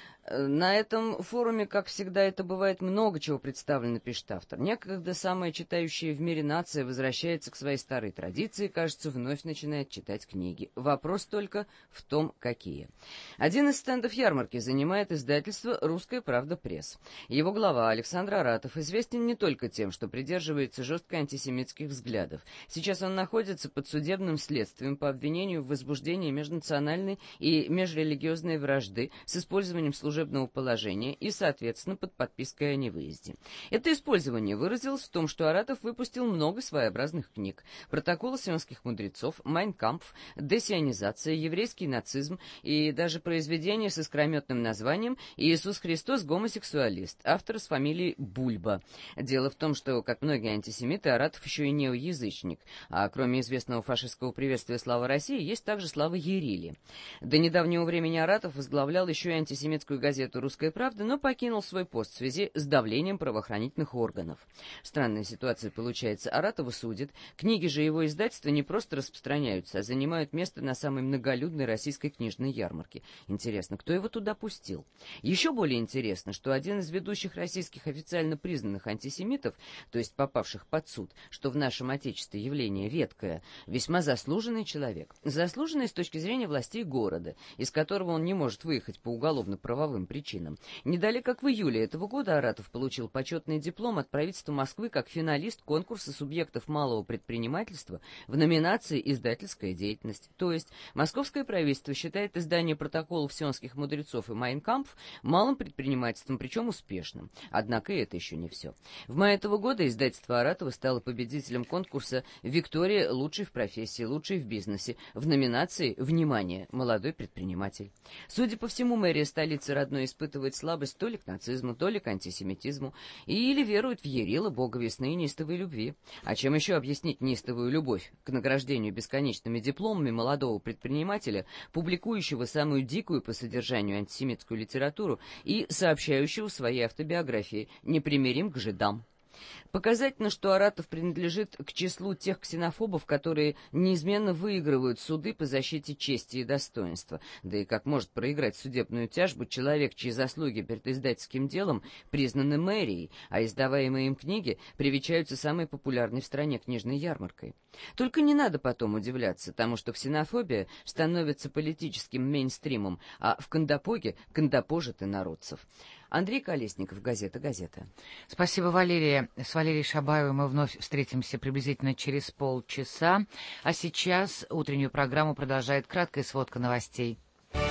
Speaker 3: На этом форуме, как всегда это бывает, много чего представлено, пишет автор. Некогда самая читающая в мире нация возвращается к своей старой традиции и, кажется, вновь начинает читать книги. Вопрос только в том, какие. Один из стендов ярмарки занимает издательство «Русская правда пресс». Его глава Александр Аратов известен не только тем, что придерживается жестко антисемитских взглядов. Сейчас он находится под судебным следствием по обвинению в возбуждении межнациональной и межрелигиозной вражды с использованием служебного положения и, соответственно, под подпиской о невыезде. Это использование выразилось в том, что Аратов выпустил много своеобразных книг: «Протоколы сионских мудрецов», «Майн кампф», «Десионизация», «Еврейский нацизм» и даже произведение с искрометным названием «Иисус Христос гомосексуалист», автор с фамилией Бульба. Дело в том, что, как многие антисемиты, Аратов еще и неоязычник, а кроме известного фашистского приветствия «Слава России» есть также «Слава Яриле». До недавнего времени Аратов возглавлял еще и антисемитскую газету «Русская правда», но покинул свой пост в связи с давлением правоохранительных органов. Странная ситуация получается. Аратова судят, книги же его издательства не просто распространяются, а занимают место на самой многолюдной российской книжной ярмарке. Интересно, кто его туда пустил? Еще более интересно, что один из ведущих российских официально признанных антисемитов, то есть попавших под суд, что в нашем Отечестве явление редкое, весьма заслуженный человек. Заслуженный с точки зрения властей города, из которого он не может выехать по уголовно-правовым причинам. Недалеко как в июле этого года Аратов получил почетный диплом от правительства Москвы как финалист конкурса субъектов малого предпринимательства в номинации «Издательская деятельность». То есть московское правительство считает издание протоколов сионских мудрецов и «Майн кампф» малым предпринимательством, причем успешным. Однако и это еще не все. В мае этого года издательство Аратова стало победителем конкурса «Виктория. Лучший в профессии, лучший в бизнесе» в номинации «Внимание! Молодой предприниматель». Судя по всему, мэрия столицы родной испытывает слабость то ли к нацизму, то ли к антисемитизму, или верует в Ярила, бога весны и неистовой любви. А чем еще объяснить неистовую любовь к награждению бесконечными дипломами молодого предпринимателя, публикующего самую дикую по содержанию антисемитскую литературу и сообщающего в своей автобиографии «Непримирим к жидам». Показательно, что Аратов принадлежит к числу тех ксенофобов, которые неизменно выигрывают суды по защите чести и достоинства. Да и как может проиграть судебную тяжбу человек, чьи заслуги перед издательским делом признаны мэрией, а издаваемые им книги привечаются самой популярной в стране книжной ярмаркой? Только не надо потом удивляться тому, что ксенофобия становится политическим мейнстримом, а в Кандапоге кандапожат и народцев. Андрей Колесников, газета «Газета».
Speaker 2: Спасибо, Валерия. С Валерией Шабаевой мы вновь встретимся приблизительно через полчаса. А сейчас утреннюю программу продолжает краткая сводка новостей.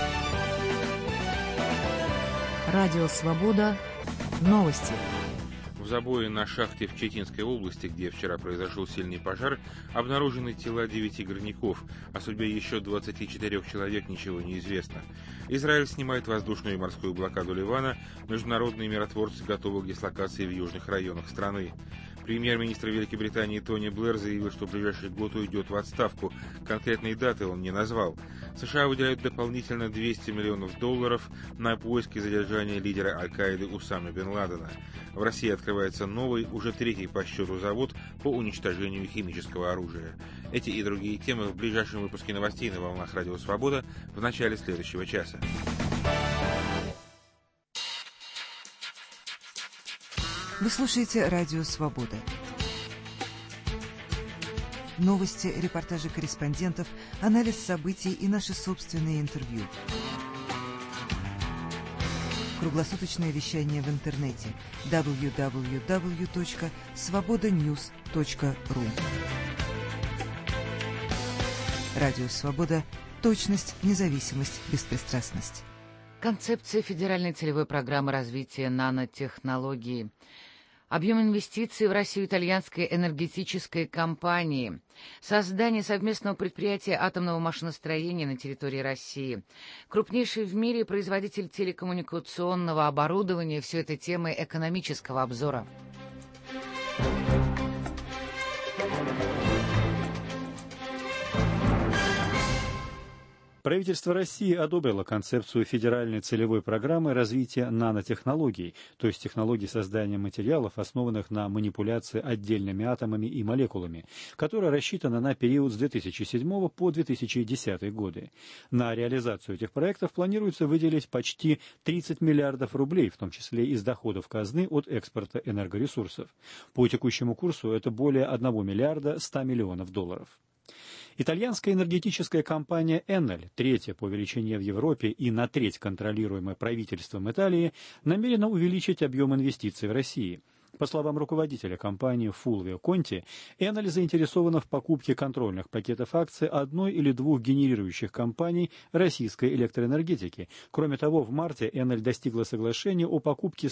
Speaker 6: Радио «Свобода». Новости.
Speaker 1: В забое на шахте в Читинской области, где вчера произошел сильный пожар, обнаружены тела 9 горняков. О судьбе еще 24 человек ничего не известно. Израиль снимает воздушную и морскую блокаду Ливана. Международные миротворцы готовы к дислокации в южных районах страны. Премьер-министр Великобритании Тони Блэр заявил, что в ближайший год уйдет в отставку. Конкретной даты он не назвал. США выделяют дополнительно $200 миллионов на поиски и задержание лидера Аль-Каиды Усамы бен Ладена. В России открывается новый, уже третий по счету завод по уничтожению химического оружия. Эти и другие темы в ближайшем выпуске новостей на волнах Радио Свобода в начале следующего часа.
Speaker 4: Вы слушаете Радио Свобода. Новости, репортажи корреспондентов, анализ событий и наши собственные интервью. Круглосуточное вещание в интернете www.svobodanews.ru. Радио Свобода. Точность, независимость, беспристрастность.
Speaker 2: Концепция федеральной целевой программы развития нанотехнологий. Объем инвестиций в Россию итальянской энергетической компании. Создание совместного предприятия атомного машиностроения на территории России. Крупнейший в мире производитель телекоммуникационного оборудования. Все это темы экономического обзора.
Speaker 5: Правительство России одобрило концепцию федеральной целевой программы развития нанотехнологий, то есть технологий создания материалов, основанных на манипуляции отдельными атомами и молекулами, которая рассчитана на период с 2007 по 2010 годы. На реализацию этих проектов планируется выделить почти 30 миллиардов рублей, в том числе из доходов казны от экспорта энергоресурсов. По текущему курсу это более 1 миллиарда 100 миллионов долларов. Итальянская энергетическая компания Enel, третья по величине в Европе и на треть контролируемая правительством Италии, намерена увеличить объем инвестиций в России. По словам руководителя компании Фулвио Конти, Enel заинтересована в покупке контрольных пакетов акций одной или двух генерирующих компаний российской электроэнергетики. Кроме того, в марте Enel достигла соглашения о покупке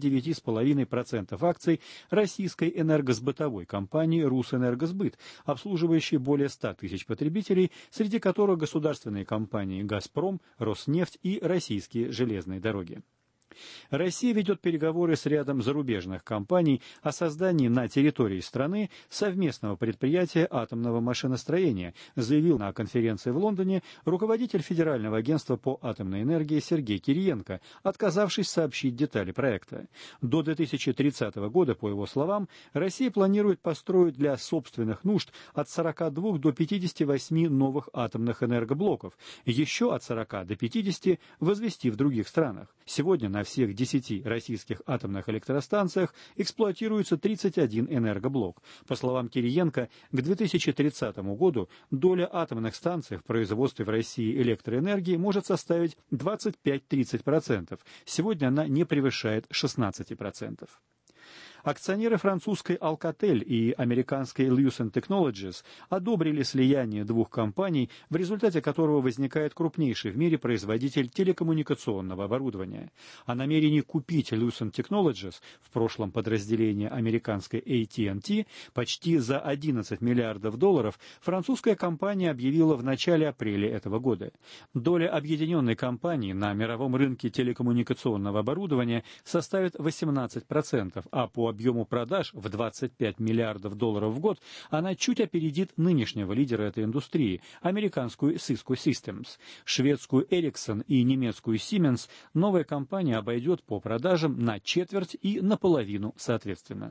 Speaker 5: 49,5% акций российской энергосбытовой компании «Русэнергосбыт», обслуживающей более 100 тысяч потребителей, среди которых государственные компании «Газпром», «Роснефть» и «Российские железные дороги». Россия ведет переговоры с рядом зарубежных компаний о создании на территории страны совместного предприятия атомного машиностроения, заявил на конференции в Лондоне руководитель Федерального агентства по атомной энергии Сергей Кириенко, отказавшись сообщить детали проекта. До 2030 года, по его словам, Россия планирует построить для собственных нужд от 42 до 58 новых атомных энергоблоков, еще от 40 до 50 возвести в других странах. Сегодня на всех 10 российских атомных электростанциях эксплуатируется 31 энергоблок. По словам Кириенко, к 2030 году доля атомных станций в производстве в России электроэнергии может составить 25-30%. Сегодня она не превышает 16%. Акционеры французской Alcatel и американской Lucent Technologies одобрили слияние двух компаний, в результате которого возникает крупнейший в мире производитель телекоммуникационного оборудования. О намерении купить Lucent Technologies, в прошлом подразделение американской AT&T, почти за 11 миллиардов долларов, французская компания объявила в начале апреля этого года. Доля объединенной компании на мировом рынке телекоммуникационного оборудования составит 18%, а по объему продаж в 25 миллиардов долларов в год она чуть опередит нынешнего лидера этой индустрии, американскую Cisco Systems. Шведскую Ericsson и немецкую Siemens новая компания обойдет по продажам на четверть и наполовину соответственно.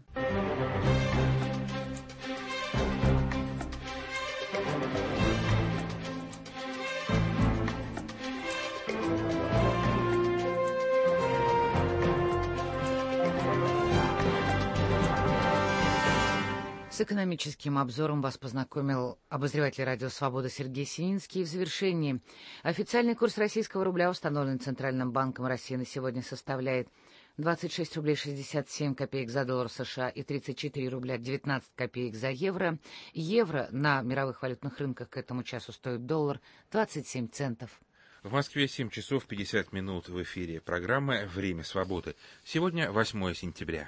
Speaker 2: С экономическим обзором вас познакомил обозреватель радио «Свобода» Сергей Сининский. В завершении официальный курс российского рубля, установленный Центральным банком России, на сегодня составляет 26 рублей 67 копеек за доллар США и 34 рубля 19 копеек за евро. Евро на мировых валютных рынках к этому часу стоит доллар 27 центов.
Speaker 1: В Москве 7 часов 50 минут в эфире программа «Время свободы». Сегодня 8 сентября.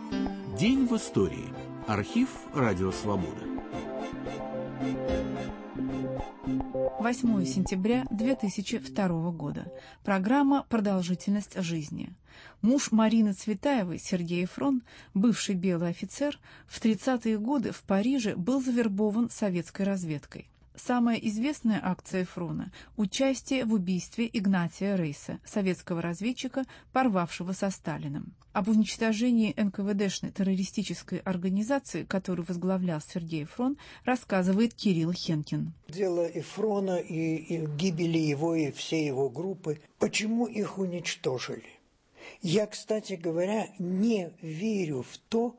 Speaker 7: День в истории. Архив «Радио Свобода». 8 сентября 2002 года. Программа «Продолжительность жизни». Муж Марины Цветаевой, Сергей Эфрон, бывший белый офицер, в 30-е годы в Париже был завербован советской разведкой. Самая известная акция Эфрона – участие в убийстве Игнатия Рейса, советского разведчика, порвавшего со Сталиным. Об уничтожении НКВДшной террористической организации, которую возглавлял Сергей Эфрон, рассказывает Кирилл Хенкин.
Speaker 8: Дело Эфрона и гибели его и всей его группы. Почему их уничтожили? Я, кстати говоря, не верю в то,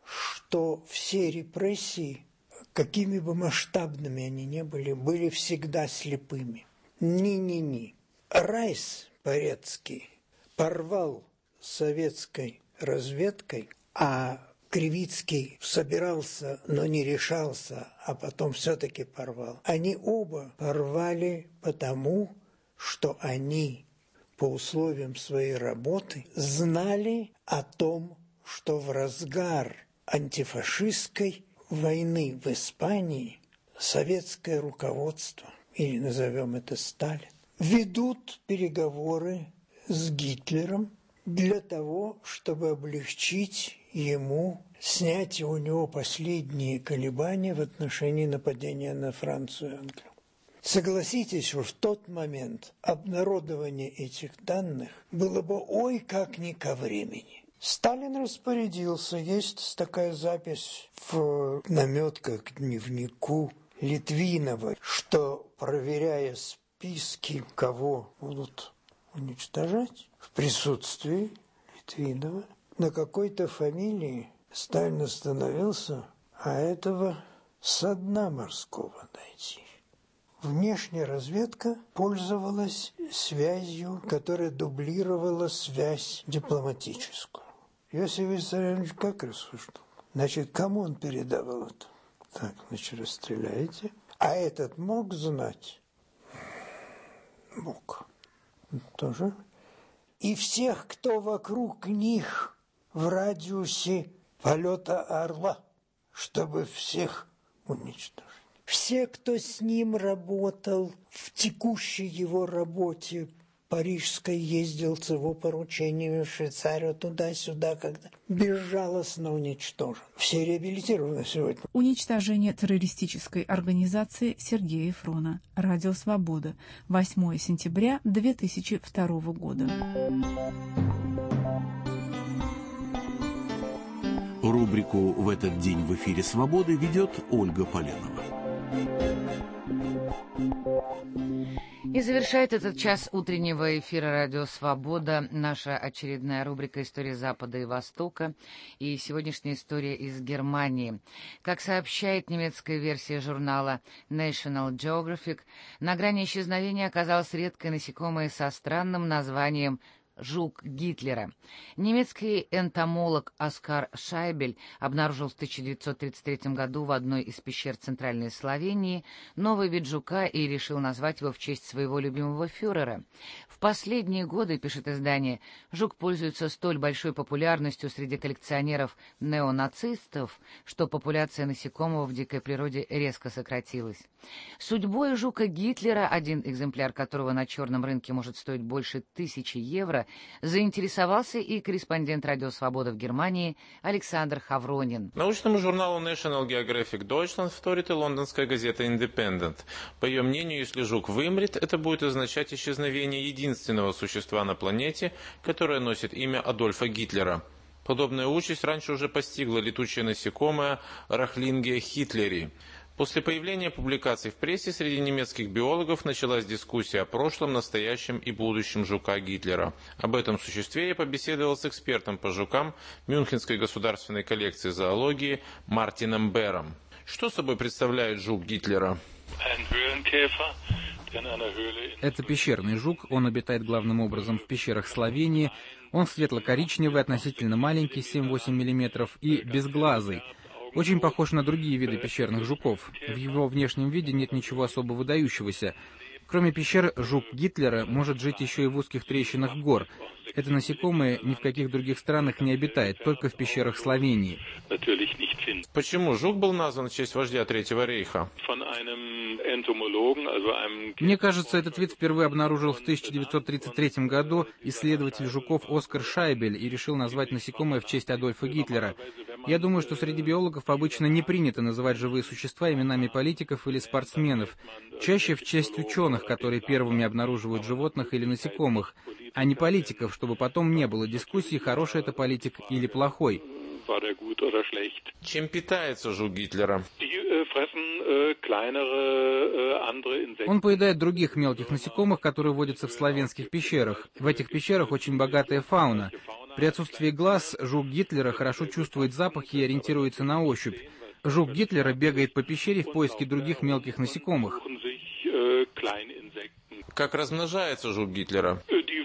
Speaker 8: что все репрессии, какими бы масштабными они ни были, были всегда слепыми. Ни-ни-ни. Райс Порецкий порвал с советской разведкой, а Кривицкий собирался, но не решался, а потом все-таки порвал. Они оба порвали потому, что они по условиям своей работы знали о том, что в разгар антифашистской войны в Испании советское руководство, или назовем это Сталин, ведут переговоры с Гитлером для того, чтобы облегчить ему, снять у него последние колебания в отношении нападения на Францию и Англию. Согласитесь, что в тот момент обнародование этих данных было бы ой как не ко времени. Сталин распорядился, есть такая запись в наметках к дневнику Литвинова, что, проверяя списки, кого будут уничтожать, в присутствии Литвинова, на какой-то фамилии Сталин остановился, а этого со дна морского найти. Внешняя разведка пользовалась связью, которая дублировала связь дипломатическую. Иосиф Виссарионович как рассуждал? Значит, кому он передавал это? Так, значит, расстреляете. А этот мог знать? Мог. Тоже. И всех, кто вокруг них в радиусе полета орла, чтобы всех уничтожить. Все, кто с ним работал в текущей его работе, парижской, ездил с его поручениями в Швейцарию, туда-сюда, когда безжалостно уничтожен. Все реабилитированы сегодня.
Speaker 7: Уничтожение террористической организации Сергея Эфрона. Радио «Свобода». 8 сентября 2002 года.
Speaker 10: Рубрику «В этот день в эфире «Свободы» ведет Ольга Поленова.
Speaker 2: И завершает этот час утреннего эфира «Радио Свобода» наша очередная рубрика «История Запада и Востока». И сегодняшняя история из Германии. Как сообщает немецкая версия журнала National Geographic, на грани исчезновения оказалось редкое насекомое со странным названием «жук Гитлера». Немецкий энтомолог Оскар Шайбель обнаружил в 1933 году в одной из пещер Центральной Словении новый вид жука и решил назвать его в честь своего любимого фюрера. В последние годы, пишет издание, жук пользуется столь большой популярностью среди коллекционеров-неонацистов, что популяция насекомого в дикой природе резко сократилась. Судьбой жука Гитлера, один экземпляр которого на черном рынке может стоить больше 1000 евро, заинтересовался и корреспондент «Радио Свобода» в Германии Александр Хавронин.
Speaker 11: Научному журналу National Geographic Deutschland вторит и лондонская газета Independent. По ее мнению, если жук вымрет, это будет означать исчезновение единственного существа на планете, которое носит имя Адольфа Гитлера. Подобная участь раньше уже постигла летучее насекомое Рахлингия хитлери. После появления публикаций в прессе среди немецких биологов началась дискуссия о прошлом, настоящем и будущем жука Гитлера. Об этом существе я побеседовал с экспертом по жукам Мюнхенской государственной коллекции зоологии Мартином Бером. Что собой представляет жук Гитлера?
Speaker 12: Это пещерный жук, он обитает главным образом в пещерах Словении. Он светло-коричневый, относительно маленький, 7-8 мм, и безглазый. Очень похож на другие виды пещерных жуков. В его внешнем виде нет ничего особо выдающегося. Кроме пещер, жук Гитлера может жить еще и в узких трещинах гор. Это насекомое ни в каких других странах не обитает, только в пещерах Словении.
Speaker 11: Почему жук был назван в честь вождя Третьего рейха?
Speaker 12: Мне кажется, этот вид впервые обнаружил в 1933 году исследователь жуков Оскар Шайбель и решил назвать насекомое в честь Адольфа Гитлера. Я думаю, что среди биологов обычно не принято называть живые существа именами политиков или спортсменов, чаще в честь ученых, которые первыми обнаруживают животных или насекомых, а не политиков, чтобы потом не было дискуссий, хороший это политик или плохой.
Speaker 11: Чем питается жук Гитлера?
Speaker 12: Он поедает других мелких насекомых, которые водятся в славянских пещерах. В этих пещерах очень богатая фауна. При отсутствии глаз жук Гитлера хорошо чувствует запахи и ориентируется на ощупь. Жук Гитлера бегает по пещере в поиске других мелких насекомых.
Speaker 11: Как размножается жук Гитлера?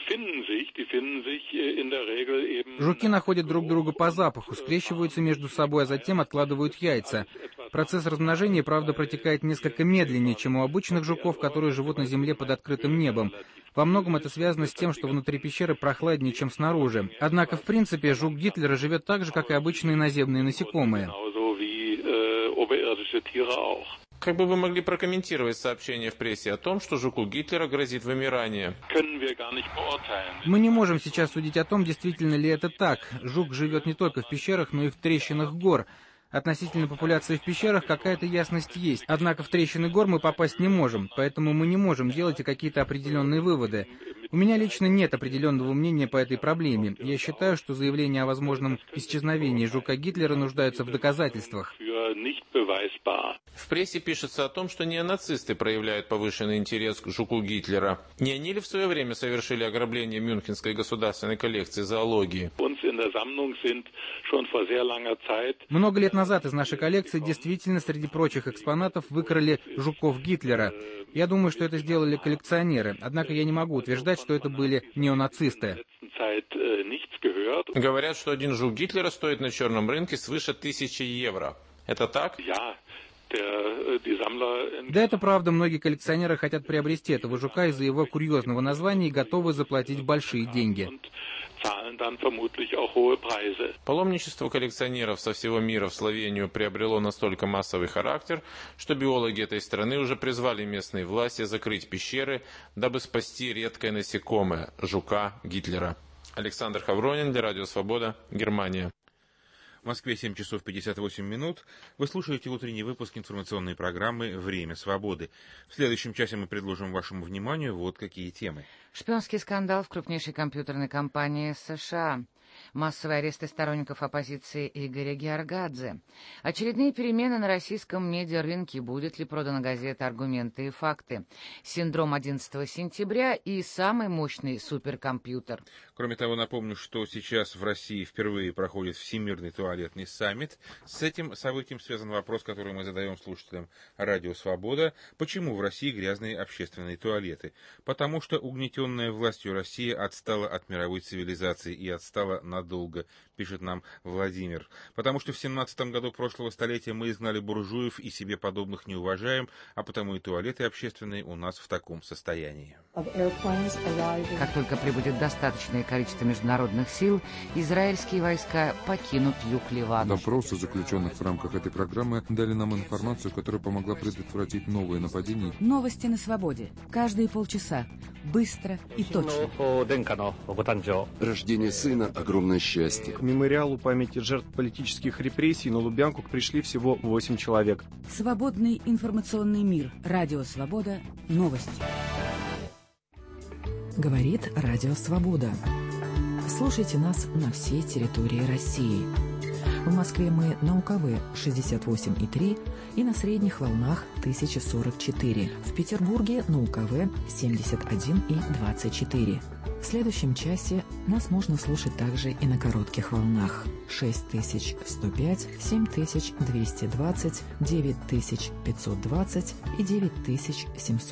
Speaker 12: Жуки находят друг друга по запаху, скрещиваются между собой, а затем откладывают яйца. Процесс размножения, правда, протекает несколько медленнее, чем у обычных жуков, которые живут на земле под открытым небом. Во многом это связано с тем, что внутри пещеры прохладнее, чем снаружи. Однако, в принципе, жук Гитлера живет так же, как и обычные наземные насекомые.
Speaker 11: Как бы вы могли прокомментировать сообщение в прессе о том, что жуку Гитлера грозит вымирание?
Speaker 12: Мы не можем сейчас судить о том, действительно ли это так. Жук живет не только в пещерах, но и в трещинах гор. Относительно популяции в пещерах какая-то ясность есть. Однако в трещины гор мы попасть не можем, поэтому мы не можем делать какие-то определенные выводы. У меня лично нет определенного мнения по этой проблеме. Я считаю, что заявления о возможном исчезновении жука Гитлера нуждаются в доказательствах.
Speaker 11: В прессе пишется о том, что неонацисты проявляют повышенный интерес к жуку Гитлера. Не они ли в свое время совершили ограбление Мюнхенской государственной коллекции зоологии?
Speaker 12: Много лет назад из нашей коллекции действительно среди прочих экспонатов выкрали жуков Гитлера. Я думаю, что это сделали коллекционеры, однако я не могу утверждать, что это были неонацисты.
Speaker 11: Говорят, что один жук Гитлера стоит на черном рынке свыше 1000 евро. Это так?
Speaker 12: Да, это правда. Многие коллекционеры хотят приобрести этого жука из-за его курьезного названия и готовы заплатить большие деньги.
Speaker 11: Паломничество коллекционеров со всего мира в Словению приобрело настолько массовый характер, что биологи этой страны уже призвали местные власти закрыть пещеры, дабы спасти редкое насекомое – жука Гитлера. Александр Хавронин для Радио Свобода, Германия.
Speaker 1: В Москве 7 часов 58 минут. Вы слушаете утренний выпуск информационной программы «Время свободы». В следующем часе мы предложим вашему вниманию вот какие темы.
Speaker 2: Шпионский скандал в крупнейшей компьютерной компании США. Массовые аресты сторонников оппозиции Игоря Георгадзе. Очередные перемены на российском медиарынке. Будет ли продана газета «Аргументы и факты». Синдром 11 сентября и самый мощный суперкомпьютер.
Speaker 1: Кроме того, напомню, что сейчас в России впервые проходит Всемирный туалетный саммит. С этим событием связан вопрос, который мы задаем слушателям Радио Свобода. Почему в России грязные общественные туалеты? Потому что угнетенная властью Россия отстала от мировой цивилизации и отстала надолго, пишет нам Владимир. Потому что в 17 году прошлого столетия мы изгнали буржуев и себе подобных не уважаем, а потому и туалеты общественные у нас в таком состоянии.
Speaker 2: Как только прибудет достаточное количество международных сил, израильские войска покинут юг Ливана.
Speaker 13: Допросы заключенных в рамках этой программы дали нам информацию, которая помогла предотвратить новые нападения.
Speaker 6: Новости на свободе. Каждые полчаса. Быстро и точно.
Speaker 14: Рождение сына – огромное счастье.
Speaker 15: К мемориалу памяти жертв политических репрессий на Лубянку пришли всего 8 человек.
Speaker 6: Свободный информационный мир. Радио Свобода. Новости. Говорит Радио Свобода. Слушайте нас на всей территории России. В Москве мы на УКВ 68,3 и на средних волнах 1044. В Петербурге на УКВ 71,24. В следующем часе нас можно слушать также и на коротких волнах 6105, 7220, 9520 и 9700.